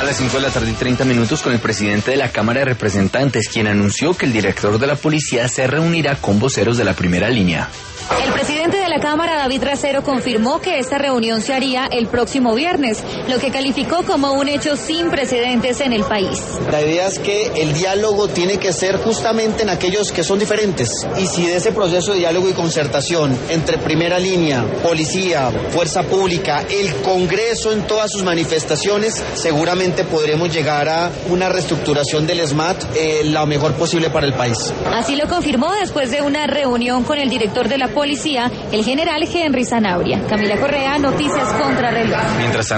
las 5 de la tarde y 30 minutos con el presidente de la Cámara de Representantes, quien anunció que el director de la policía se reunirá con voceros de la primera línea. El presidente de la Cámara, David Racero, confirmó que esta reunión se haría el próximo viernes, lo que calificó como un hecho sin precedentes en el país. La idea es que el diálogo tiene que ser justamente en aquellos que son diferentes. Y si de ese proceso de diálogo y concertación entre primera línea, policía, fuerza pública, el Congreso en todas sus manifestaciones, seguramente podremos llegar a una reestructuración del SMAT la mejor posible para el país. Así lo confirmó después de una reunión con el director de la policía, el general Henry Zanabria. Camila Correa, Noticias Contra Reloj. Mientras tanto,